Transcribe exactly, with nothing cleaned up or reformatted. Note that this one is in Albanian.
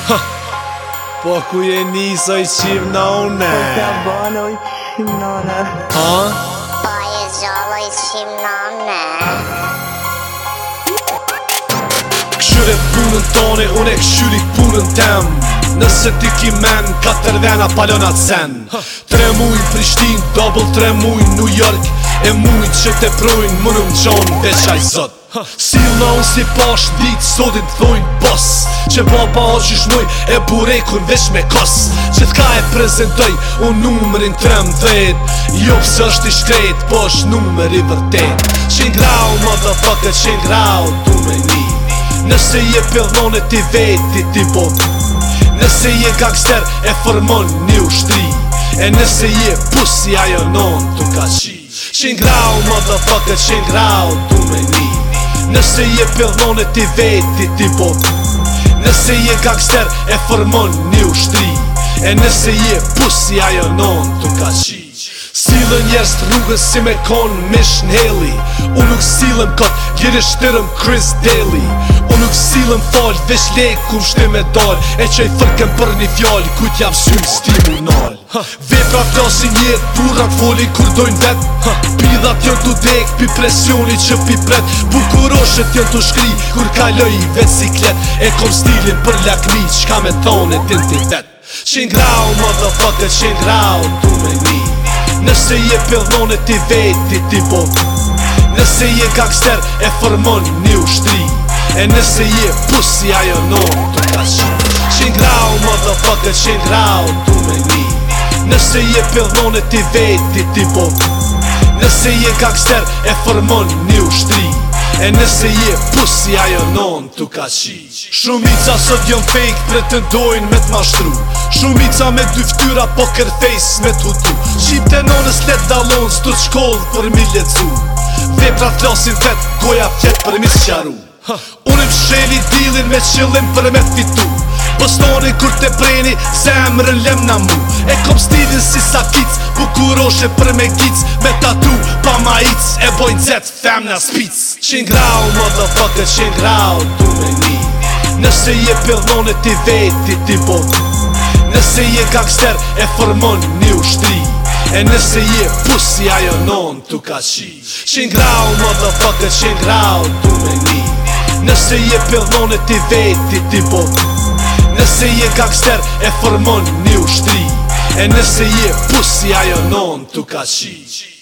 Po ku je nisoj qimnone? Po ka banoj qimnone. Ha? Pa je gjalloj qimnone. Këshyre punën tone, une këshyri punën tem. Nëse ti ki men, katër vena palonat sen. Tre mujnë Prishtin, double tre mujnë New York. E mujnë që te projnë, më në më gjonë veçaj zot. Silna unë si pash ditë, sotin t'thojnë boss. Që baba o që shnoj e burekun veç me kos. Që t'ka e prezentoj, unë numërin tremdhet. Jo pësë është i shkret, po është numër i vërtet. Qengrau, motherfucker, qengrau, du me ni. Nëse je pillnone ti veti ti bot. Nëse je gangster e formon një ushtri. E nëse je pusi ajo non tu ka qi. Qengrau, motherfucker, qengrau, du me ni. Nëse je pillnone ti veti ti bot. Nëse je gangster e formon një ushtri. E nëse je pusi ajo non tu ka qi. Silën njerës të rrugës si me konë mish n'heli. Unë nuk silëm kot, gjire shtërëm Chris Daly. Unë nuk silëm fall, veç lek ku m'shte me dal. E që i fërkem për një fjall, ku t'jam synë stimu nal. Vepra flasin jetë, burrat folin kur dojnë vet. Pidhat jën t'u dek, pi presioni që pi pret. Bukuroshet jën t'u shkri, kur kaloj i vet siklet. E kom stilin për lakmi, qka me thone t'intitet. Qengrau, motherfucker, qengrau, du me ni. Nëse je pillnone ti veti ti bot. Nëse je gangster e formon një ushtri. E nëse je pusi ajo non tu ka qi. Qengrau, motherfucker, qengrau, du me ni. Nëse je pillnone ti veti ti bot. Nëse je gangster e formon një ushtri. E nëse je pusi ajo non tu ka qi. Shumica sot jon fake, pretendojnë me t'mashtru. Shumica me dy ftyra poker face me t'hutu. Shqipte nonës let dalon s'tu t'shkoll për mi lecu. Vepra flasin vet, goja fjet për mi s'qaru. Unë m'sheli dilin me qëllim për me t'fitu. Postoni kur te preni, zemrën lem na mu. E kom stilin si sakic, bukuroshe për me gic. Me tatu, pa ma ic, e bojnë zet, femna spic. Qengrau, motherfucker, qengrau, du me ni. Nëse je pillnone ti veti ti bot. Nëse je gangster e formon një ushtri. E nëse je pusi ajo non tu ka qi. Qengrau, motherfucker, qengrau, du me ni. Nëse je pillnone ti veti ti bot. Nëse je gangster e formon një ushtri. E nëse je pusi ajo non tu ka qi.